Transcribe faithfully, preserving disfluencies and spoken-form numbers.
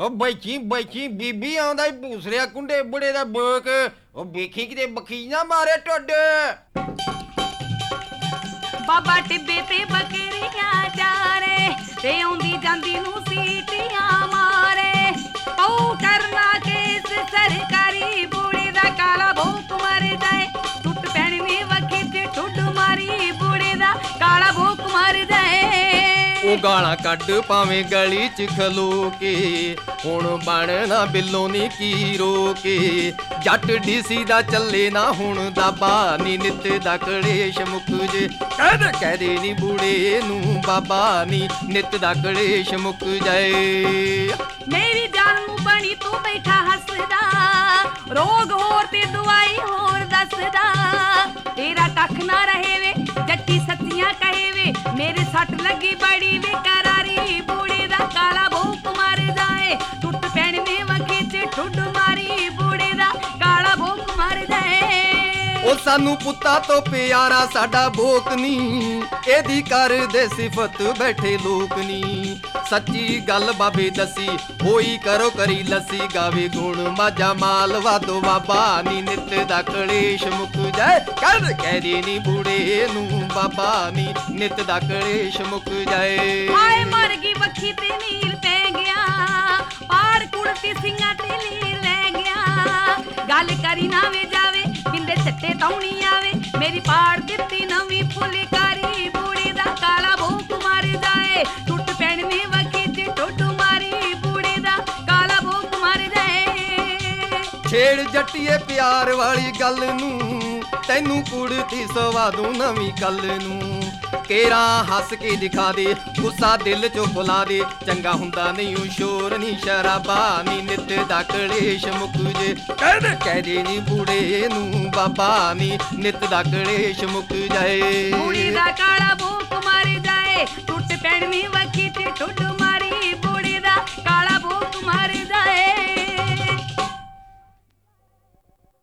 ਉਹ ਬੈਠੀ ਬੈਠੀ ਬੀਬੀ ਆਉਂਦਾ ਈ ਭੂਸਰਿਆ ਕੁੰਡੇ ਬੁੜੇ ਦਾ ਬੋਕ ਉਹ ਵੇਖੀ ਕਿਤੇ ਬਖੀ ਨਾ ਮਾਰੇ ਟੁੱਡ ਬਾਬਾ ਟਿੱਬੇ ਤੇ ਬੱਕਰੀਆਂ ਚਾਰੇ ਤੇ ਆਉਂਦੀ ਜਾਂਦੀ ਨੂੰ ਸੀਟੀਆਂ ਮਾਰੇ ਪਊ ਕਰਨਾ ਕੇਸ ਸਰਕਾਰੀ ਬੁੜੇ ਦਾ ਕਾਲਾ ਭੋਕ ਮਰ ਜਾਏ ਟੁੱਟ ਪੈਣੀ ਵਖੀ ਤੇ ਠੁੱਡ ਮਾਰੀ ਬੁੜੇ ਦਾ ਕਾਲਾ ਭੋਕ ਮਰ ਜਾਏ ਉਹ ਗਾਲਾਂ ਕੱਢ ਪਾਵੇਂ ਗਲੀ ਚ ਖਲੋ ਕੇ ਹੁਣ ਬਣਨਾ ਬਿੱਲੋਂ ਨੀ ਕੀ ਰੋਕੇ ਜੱਟ ਡੀਸੀ ਦਾ ਚੱਲੇ ਨਾ ਹੁਣ ਦਾਬਾ ਨੀ ਨਿੱਤ ਦਾ ਕਲੇਸ਼ ਮੁੱਕ ਜੇ ਕਹਿ ਕਹਦੇ ਨੀ ਬੁੜੇ ਨੂੰ ਬਾਬਾ ਨੀ ਨਿੱਤ ਦਾ ਕਲੇਸ਼ ਮੁੱਕ ਜਾਏ ਮੇਰੀ ਜਾਨ ਨੂੰ ਬਣੀ ਤੂੰ ਬੈਠਾ ਹੱਸਦਾ ਰੋਗ ਹੋਰ ਤੇ ਦਵਾਈ ਹੋਰ ਦੱਸਦਾ ਤੇਰਾ ਕੱਖ ਨਾ ਰਹੇ ਵੇ ਜੱਟੀ ਸੱਚੀਆਂ ਕਹੇ ਵੇ ਮੇਰੇ ਸੱਟ ਲੱਗੀ ਬੜੀ ਵੇ ਕਰਾਰੀ ਬੂੜੇ ਦਾ ਕਾਲਾ ਭੋਕ ਮਰ ਜਾਏ ਟੁੱਟ ਪੈਣ ਨੇ ਵਖੀ ਚ ਠੁੱਡ ਮਾਰੀ ਬੂੜੇ ਦਾ ਕਾਲਾ ਭੋਕ ਮਰ ਜਾਏ ਉਹ ਸਾਨੂੰ ਪੁੱਤਾਂ ਤੋਂ ਪਿਆਰਾ ਸਾਡਾ ਭੋਕ ਨੀ ਇਹਦੀ ਕਰਦੇ ਸਿਫਤ ਬੈਠੇ ਲੋਕ ਨੀ ਸੱਚੀ ਗੱਲ ਬਾਬੇ ਦੱਸੀ ਹੋਈ ਕਰੋ ਕਰੀ ਲੱਸੀ ਗਾਵੇ ਗੁਣ ਮਾਝਾ ਮਾਲ ਵਾਦੋ ਬਾਬਾ ਨੀ ਨਿੱਤ ਦਾ ਕਲੇਸ਼ ਮੁੱਕ ਜਾਏ ਕਰ ਕਹਿਦੇ ਨੀ ਬੁੜੇ ਨੂੰ ਬਾਬਾ ਨੀ ਨਿੱਤ ਦਾ ਕਲੇਸ਼ ਮੁੱਕ ਜਾਏ ਹਾਏ ਮਰ ਗਈ ਵੱਖੀ ਤੇ ਨੀਲ ਪੈ ਗਿਆ ਪਾੜ ਕੁੜਤੀ ਸਿੰਘਾਂ ਤੇ ਲੀਲ ਲੈ ਗਿਆ ਗੱਲ ਕਰੀ ਨਾ ਵੇ ਜਾਵੇ ਬਿੰਦੇ ਛੱਟੇ ਤੌਣੀ ਆਵੇ ਮੇਰੀ ਪਾੜ ਦਿੱਤੀ ਨਵੀਂ ਫੁਲਕਾਰੀ ਬੂੜੇ ਦਾ ਕਾਲਾ ਭੋਕ ਮਰ ਜਾਏ ਟੁੱਟ ਪੈਣ ਨੇ ਵਖੀ ਤੇ ਟੁੱਟ ਮਾਰੀ ਬੂੜੇ ਦਾ ਕਾਲਾ ਭੋਕ ਮਰ ਜਾਏ ਛੇੜ ਜੱਟੀਏ ਪਿਆਰ ਵਾਲੀ ਗੱਲ ਨੂੰ ਤੈਨੂੰ ਕੁੜਤੀ ਸਵਾ ਦੂੰ ਨਵੀਂ ਕੱਲ ਨੂੰ ਕੇਰਾ ਹੱਸ ਕੇ ਦਿਖਾ ਦੇ ਗੁੱਸਾ ਦਿਲ ਚੋਂ ਭੁਲਾ ਦੇ ਚੰਗਾ ਹੁੰਦਾ ਨਹੀਂ ਓ ਸ਼ੋਰ ਨੀ ਸ਼ਰਾਬਾ ਨੀ ਨਿੱਤ ਦਾ ਕਲੇਸ਼ ਮੁੱਕ ਜੇ ਕਹਿ ਕਹਿਦੇ ਨੀ ਬੁੜੇ ਨੂੰ ਬਾਬਾ ਨੀ ਨਿੱਤ ਦਾ ਕਲੇਸ਼ ਮੁੱਕ ਜਾਏ ਬੂੜੇ ਦਾ ਕਾਲਾ ਭੋਕ ਮਰ ਜਾਏ ਟੁੱਟ ਪੈਣ ਨੇ ਵਖੀ ਤੇ ਟੁੱਟ